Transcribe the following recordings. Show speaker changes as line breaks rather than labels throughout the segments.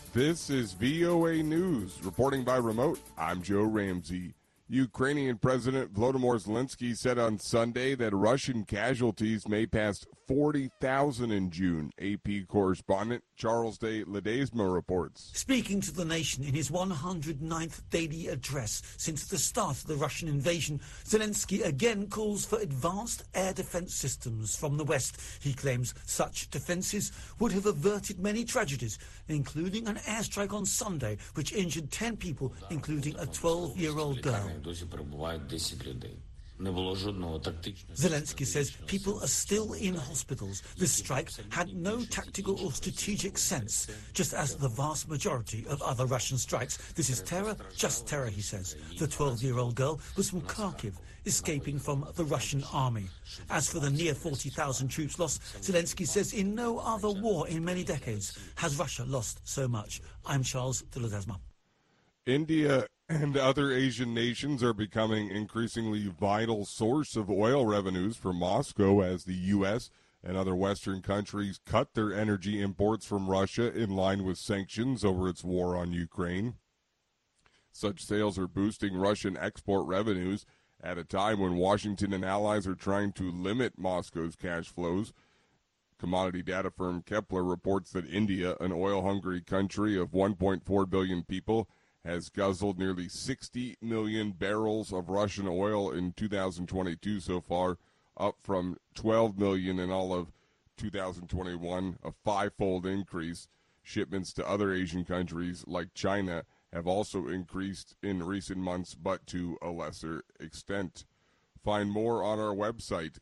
This is VOA News. Reporting by remote, I'm Joe Ramsey. Ukrainian President Volodymyr Zelensky said on Sunday that Russian casualties may pass 40,000 in June. AP correspondent Charles de Ledesma reports.
Speaking to the nation in his 109th daily address since the start of the Russian invasion, Zelensky again calls for advanced air defense systems from the West. He claims such defenses would have averted many tragedies, including an airstrike on Sunday, which injured 10 people, including a 12-year-old girl. Zelensky says people are still in hospitals. This strike had no tactical or strategic sense, just as the vast majority of other Russian strikes. This is terror, just terror, he says. The 12-year-old girl was from Kharkiv, escaping from the Russian army. As for the near 40,000 troops lost, Zelensky says in no other war in many decades has Russia lost so much. I'm Charles de Ledesma.
India and other Asian nations are becoming increasingly vital source of oil revenues for Moscow as the U.S. and other Western countries cut their energy imports from Russia in line with sanctions over its war on Ukraine. Such sales are boosting Russian export revenues at a time when Washington and allies are trying to limit Moscow's cash flows. Commodity data firm Kepler reports that India, an oil-hungry country of 1.4 billion people, has guzzled nearly 60 million barrels of Russian oil in 2022 so far, up from 12 million in all of 2021, a five-fold increase. Shipments to other Asian countries like China have also increased in recent months, but to a lesser extent. Find more on our website,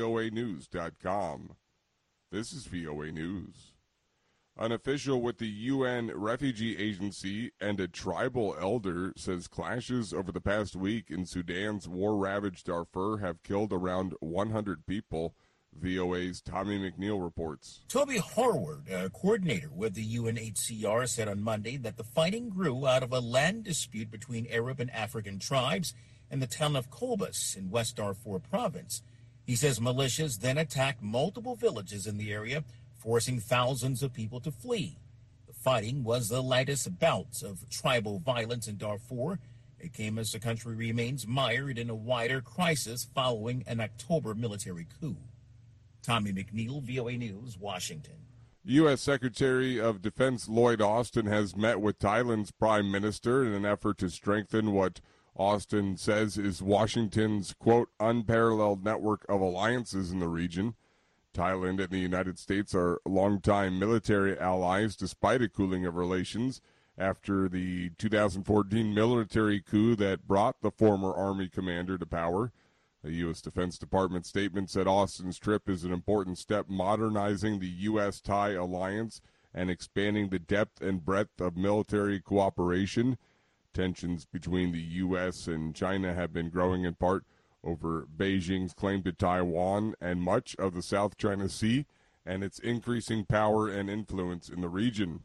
voanews.com. This is VOA News. An official with the UN Refugee Agency and a tribal elder says clashes over the past week in Sudan's war-ravaged Darfur have killed around 100 people. VOA's Tommy McNeil reports.
Toby Horward, a coordinator with the UNHCR, said on Monday that the fighting grew out of a land dispute between Arab and African tribes in the town of Kolbas in West Darfur province. He says militias then attacked multiple villages in the area, forcing thousands of people to flee. The fighting was the latest bouts of tribal violence in Darfur. It came as the country remains mired in a wider crisis following an October military coup. Tommy McNeil, VOA News, Washington.
U.S. Secretary of Defense Lloyd Austin has met with Thailand's Prime Minister in an effort to strengthen what Austin says is Washington's, quote, unparalleled network of alliances in the region. Thailand and the United States are longtime military allies despite a cooling of relations after the 2014 military coup that brought the former Army commander to power. A U.S. Defense Department statement said Austin's trip is an important step modernizing the U.S.-Thai alliance and expanding the depth and breadth of military cooperation. Tensions between the U.S. and China have been growing in part over Beijing's claim to Taiwan and much of the South China Sea and its increasing power and influence in the region.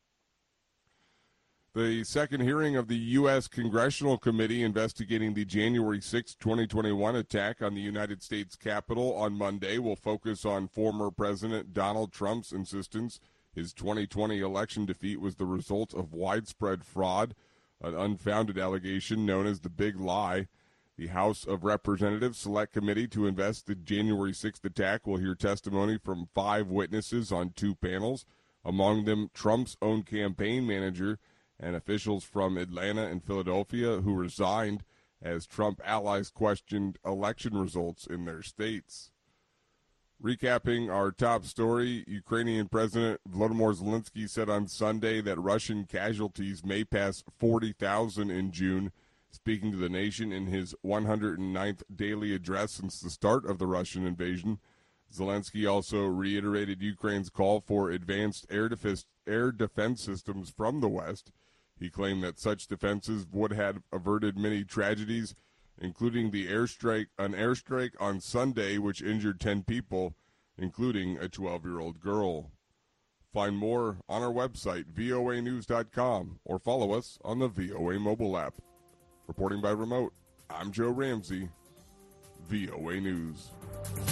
The second hearing of the U.S. Congressional Committee investigating the January 6, 2021 attack on the United States Capitol on Monday will focus on former President Donald Trump's insistence his 2020 election defeat was the result of widespread fraud, an unfounded allegation known as the Big Lie. The House of Representatives Select Committee to invest the January 6th attack will hear testimony from 5 witnesses on 2 panels, among them Trump's own campaign manager and officials from Atlanta and Philadelphia who resigned as Trump allies questioned election results in their states. Recapping our top story, Ukrainian President Volodymyr Zelensky said on Sunday that Russian casualties may pass 40,000 in June. Speaking to the nation in his 109th daily address since the start of the Russian invasion, Zelensky also reiterated Ukraine's call for advanced air defense systems from the West. He claimed that such defenses would have averted many tragedies, including an airstrike on Sunday which injured 10 people, including a 12-year-old girl. Find more on our website, voanews.com, or follow us on the VOA mobile app. Reporting by remote, I'm Joe Ramsey, VOA News.